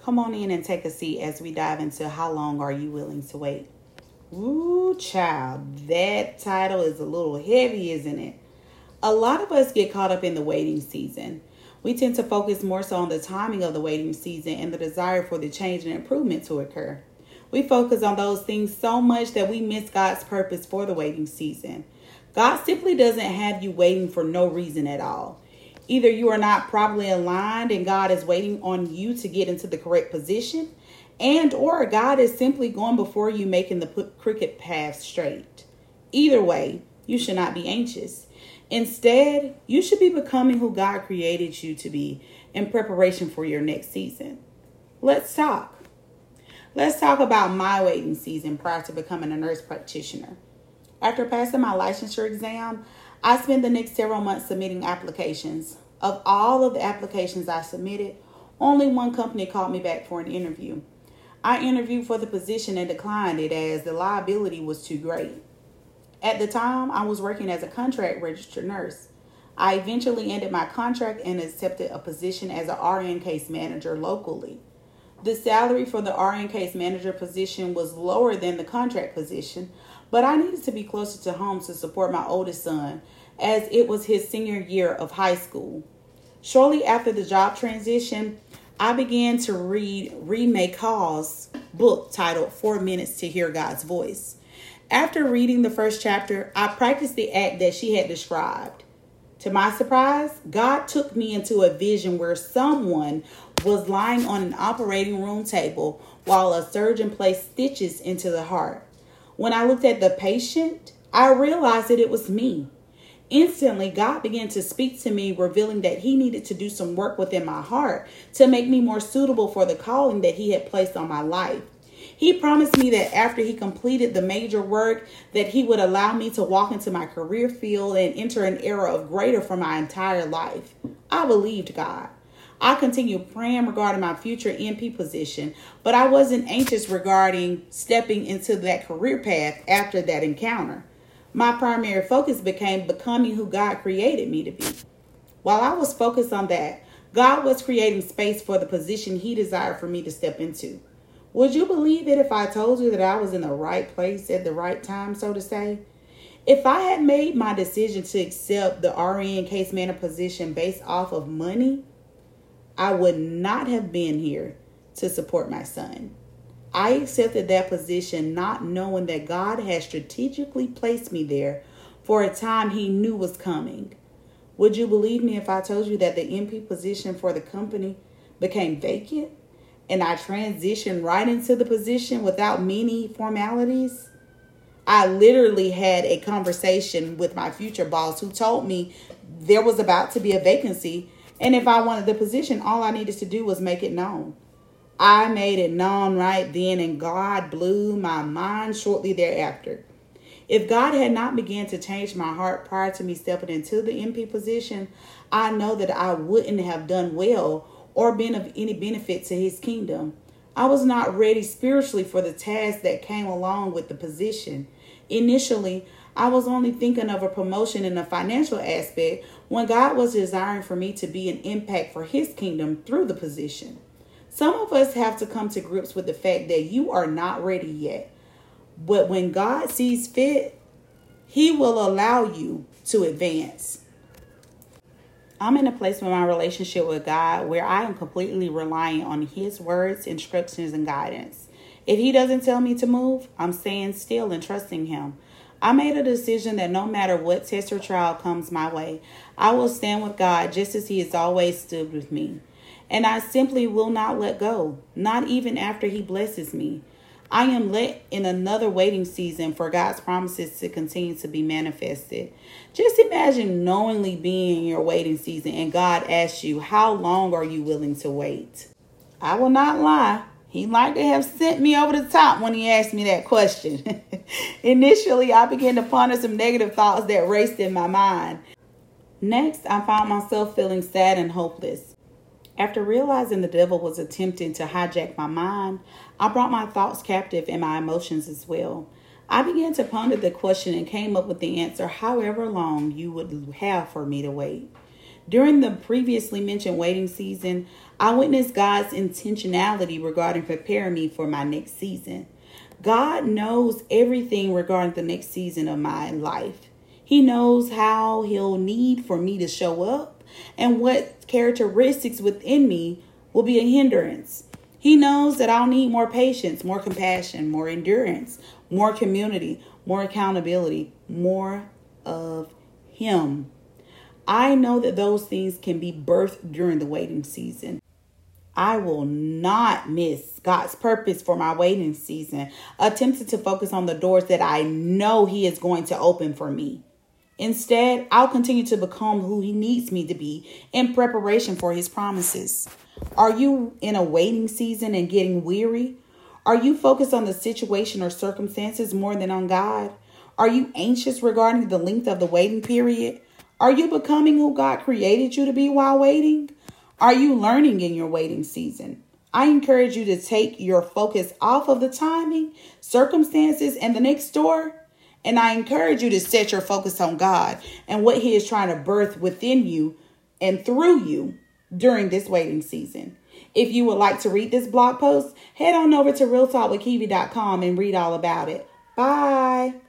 Come on in and take a seat as we dive into how long are you willing to wait? Ooh, child, that title is a little heavy, isn't it? A lot of us get caught up in the waiting season. We tend to focus more so on the timing of the waiting season and the desire for the change and improvement to occur. We focus on those things so much that we miss God's purpose for the waiting season. God simply doesn't have you waiting for no reason at all. Either you are not properly aligned and God is waiting on you to get into the correct position, and or God is simply going before you making the crooked path straight. Either way, you should not be anxious. Instead, you should be becoming who God created you to be in preparation for your next season. Let's talk. Let's talk about my waiting season prior to becoming a nurse practitioner. After passing my licensure exam, I spent the next several months submitting applications. Of all of the applications I submitted, only one company called me back for an interview. I interviewed for the position and declined it as the liability was too great. At the time, I was working as a contract registered nurse. I eventually ended my contract and accepted a position as an RN case manager locally. The salary for the RN case manager position was lower than the contract position, but I needed to be closer to home to support my oldest son, as it was his senior year of high school. Shortly after the job transition, I began to read Reed McCaw's book titled 4 Minutes to Hear God's Voice. After reading the first chapter, I practiced the act that she had described. To my surprise, God took me into a vision where someone was lying on an operating room table while a surgeon placed stitches into the heart. When I looked at the patient, I realized that it was me. Instantly, God began to speak to me, revealing that he needed to do some work within my heart to make me more suitable for the calling that he had placed on my life. He promised me that after he completed the major work, that he would allow me to walk into my career field and enter an era of greater for my entire life. I believed God. I continued praying regarding my future NP position, but I wasn't anxious regarding stepping into that career path after that encounter. My primary focus became becoming who God created me to be. While I was focused on that, God was creating space for the position he desired for me to step into. Would you believe it if I told you that I was in the right place at the right time, so to say? If I had made my decision to accept the RN case manager position based off of money, I would not have been here to support my son. I accepted that position not knowing that God had strategically placed me there for a time he knew was coming. Would you believe me if I told you that the NP position for the company became vacant and I transitioned right into the position without many formalities? I literally had a conversation with my future boss who told me there was about to be a vacancy, and if I wanted the position, all I needed to do was make it known. I made it known right then, and God blew my mind shortly thereafter. If God had not begun to change my heart prior to me stepping into the NP position, I know that I wouldn't have done well or been of any benefit to his kingdom. I was not ready spiritually for the task that came along with the position. Initially, I was only thinking of a promotion in the financial aspect when God was desiring for me to be an impact for his kingdom through the position. Some of us have to come to grips with the fact that you are not ready yet. But when God sees fit, he will allow you to advance. I'm in a place with my relationship with God where I am completely relying on his words, instructions, and guidance. If he doesn't tell me to move, I'm staying still and trusting him. I made a decision that no matter what test or trial comes my way, I will stand with God just as he has always stood with me. And I simply will not let go, not even after he blesses me. I am let in another waiting season for God's promises to continue to be manifested. Just imagine knowingly being in your waiting season and God asks you, how long are you willing to wait? I will not lie. He liked to have sent me over the top when he asked me that question. Initially, I began to ponder some negative thoughts that raced in my mind. Next, I found myself feeling sad and hopeless. After realizing the devil was attempting to hijack my mind, I brought my thoughts captive and my emotions as well. I began to ponder the question and came up with the answer, however long you would have for me to wait. During the previously mentioned waiting season, I witnessed God's intentionality regarding preparing me for my next season. God knows everything regarding the next season of my life. He knows how He'll need for me to show up and what characteristics within me will be a hindrance. He knows that I'll need more patience, more compassion, more endurance, more community, more accountability, more of Him. I know that those things can be birthed during the waiting season. I will not miss God's purpose for my waiting season, attempting to focus on the doors that I know He is going to open for me. Instead, I'll continue to become who He needs me to be in preparation for His promises. Are you in a waiting season and getting weary? Are you focused on the situation or circumstances more than on God? Are you anxious regarding the length of the waiting period? Are you becoming who God created you to be while waiting? Are you learning in your waiting season? I encourage you to take your focus off of the timing, circumstances, and the next door. And I encourage you to set your focus on God and what He is trying to birth within you and through you during this waiting season. If you would like to read this blog post, head on over to realtalkwithkiwi.com and read all about it. Bye.